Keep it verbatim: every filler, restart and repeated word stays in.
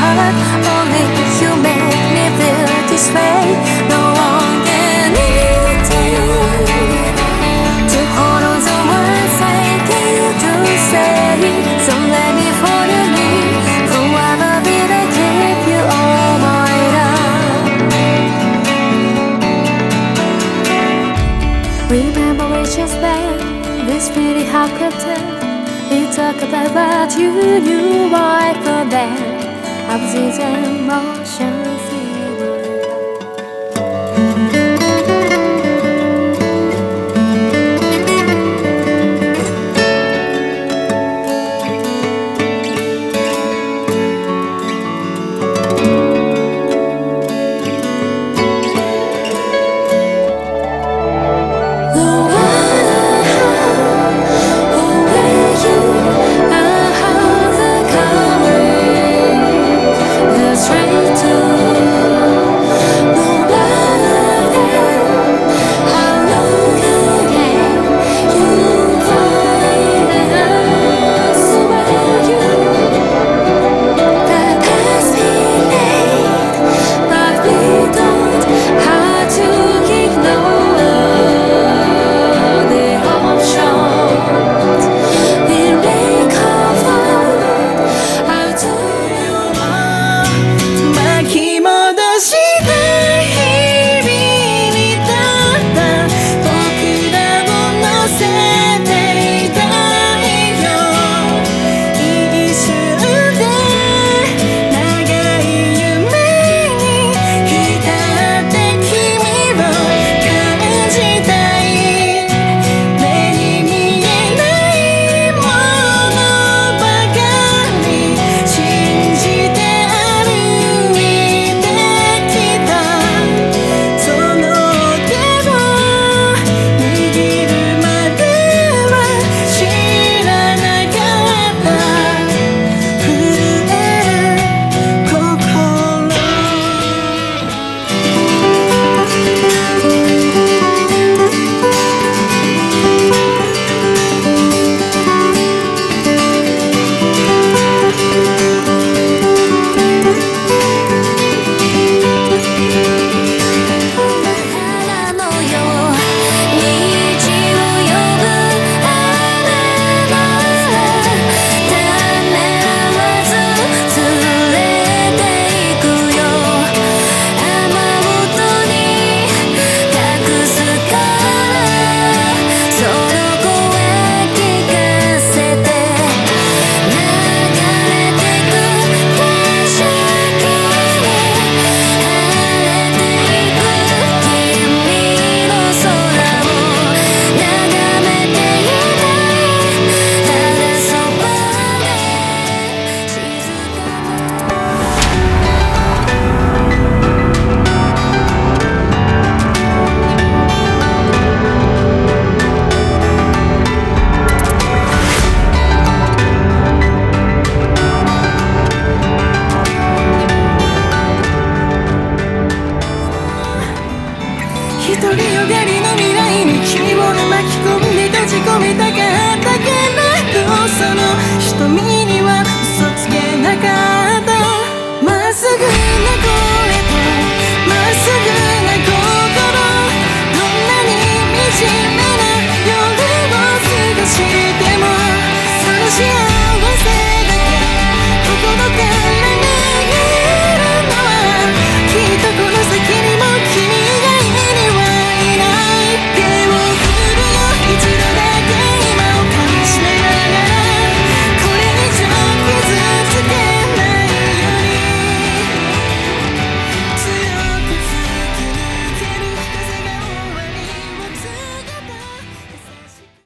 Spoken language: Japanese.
heart. Only you make me feel this way. No one can need you to hold on the words I dare to say. So let me follow me. Forever will I give you all my love. Remember we just met. This really how could tell. We talk about what you knew right from then. I was in emotion 独りよがりの未来に君を巻き込んで閉じ込めたかったけれど、その瞳には嘘つけなかった。まっすぐな声とまっすぐな心、どんなに惨めな夜を過ごして